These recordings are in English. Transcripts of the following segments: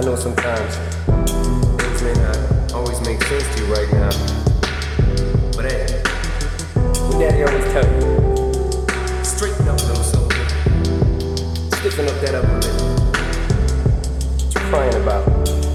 know sometimes things may not always make sense to you right now, but hey, what Daddy always tell you, straighten up, little soldier, stiffen up that upper lip. What you crying about?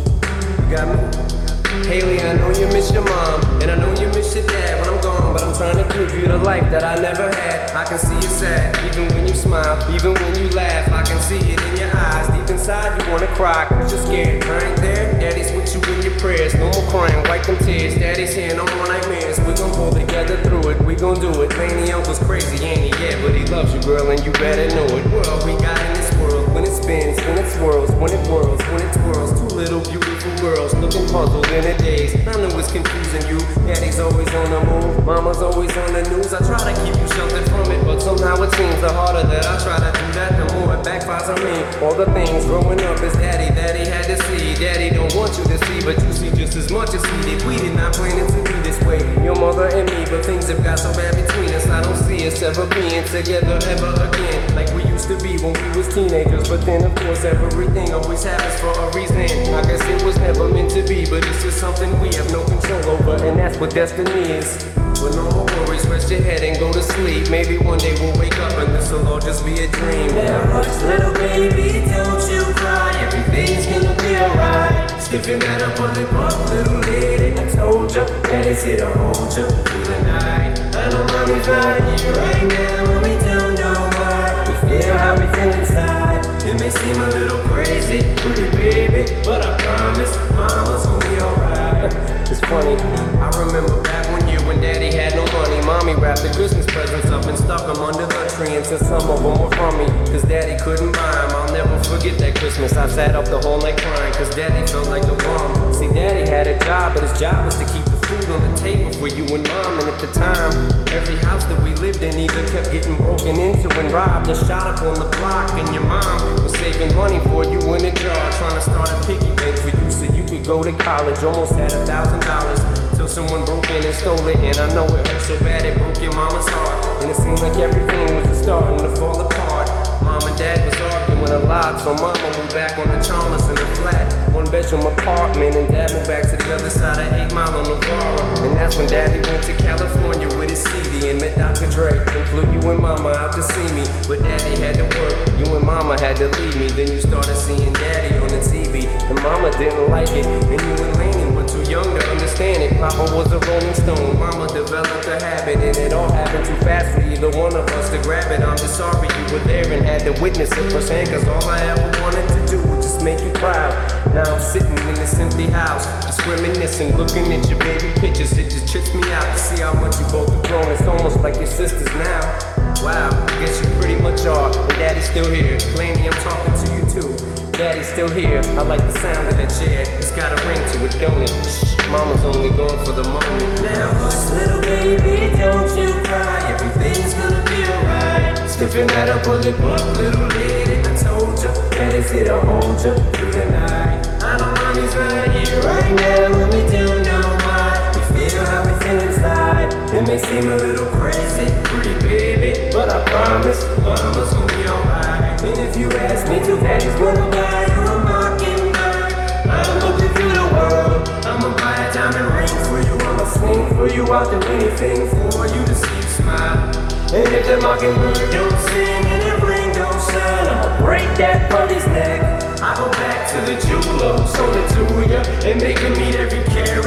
You got me? Haley, I know you miss your mom, and I know you miss your dad when I'm gone, but I'm trying to give you the life that I never had. I can see you sad, even when you smile, even when you laugh. I can see it in your eyes, deep inside you wanna cry, cause you're scared. Right there, Daddy's with you in your prayers. No more crying, wipe them tears. Daddy's here, no more nightmares. We gon' pull together through it, we gon' do it. Laney Uncle's crazy, ain't he? Yeah, but he loves you, girl, and you better know it. World we got in this world, when it spins, when it swirls, when it whirls, when it twirls. Two little beautiful girls looking puzzled in a daze. I know it's confusing you. Daddy's always on the move, mama's always on the news. I try to keep you sheltered from it, but somehow it seems the harder that I try to do that, the more it backfires on me. All the things growing up is Daddy that he had to see. Daddy don't want you to see, but you see just as much as he did. We did not plan it to be this way, your mother and me, but things have got so bad between us. I don't see us ever being together ever again, like we used to be when we was teenagers. But then of course everything always happens for a reason. I guess it was never meant to be, but it's just something we have no control over, and that's what destiny is. But no more worries, rest your head and go to sleep. Maybe one day we'll wake up and this'll all just be a dream. Now hush, little baby, don't you cry. Everything's gonna be alright. Stiffen that up on lip up, little lady. I told ya, Daddy's here to hold ya through the night. I know mommy's right here right now, and we don't know why. We feel how we feel inside. It may seem a little crazy, pretty baby, but I promise mama's gonna be alright. It's funny, I remember back one year when Daddy had no money. Mommy wrapped the Christmas presents up and stuck them under the tree, and since some of them were from me, cause Daddy couldn't buy them. I'll never forget that Christmas. I sat up the whole night crying, cause Daddy felt like a bum. See, Daddy had a job, but his job was to keep the food on the table for you and Mom. And at the time, every house that we lived in either kept getting broken into and robbed or shot up on the block. And your mom was saving money for you in a jar, trying to start a piggy bank for you so you could go to college. Almost had $1,000 till someone broke in and stole it. And I know it hurt so bad it broke your mama's heart, and it seemed like everything was just starting to fall apart. Mom and Dad was arguing a lot, so Mama moved back on the Chalmers in a flat, one-bedroom apartment, and Dad moved back to the other side of 8 Mile on Navarro. And that's when Daddy went to California with his CD and met Dr. Dre, and flew you and Mama out to see me. But Daddy had to work, you and Mama had to leave me. Then you started seeing Daddy on the TV, and Mama didn't like it, and you and Laney were too young to understand it. Papa was a Rolling Stone, Mama developed a habit, and it all happened too fast for either one of us to grab it. I'm just sorry you were there and had to witness it firsthand, cause all I ever wanted to do was just make you proud. Now I'm sitting in this empty house, just reminiscing, looking at your baby pictures. It just trips me out to see how much you both have grown. It's almost like your sisters now. Wow, I guess you pretty much are, and Daddy's still here. Laney, I'm talking to you too. Daddy's still here, I like the sound of that chair. It's got a ring to it, don't it? Shh, Mama's only gone for the moment. Now hush, little baby, don't you cry. Everything's gonna be alright. Stiffen that up on lip up, little lady. I told ya, Daddy's here to hold ya through the night. I know mommy's right here right now, and we don't know why. We feel how we feel inside. It may seem a little crazy, pretty baby, but I promise mama's gonna be alright. And if you ask me to, Daddy's gonna buy you a mockingbird. I'ma give you the world. I'ma buy a diamond ring for you. I'ma sing for you. I'll do anything for you to see you smile. And if the mockingbird don't sing and the ring don't shine, I'ma break that puppy's neck. I go back to the jeweler who sold it to ya and make him meet every carrot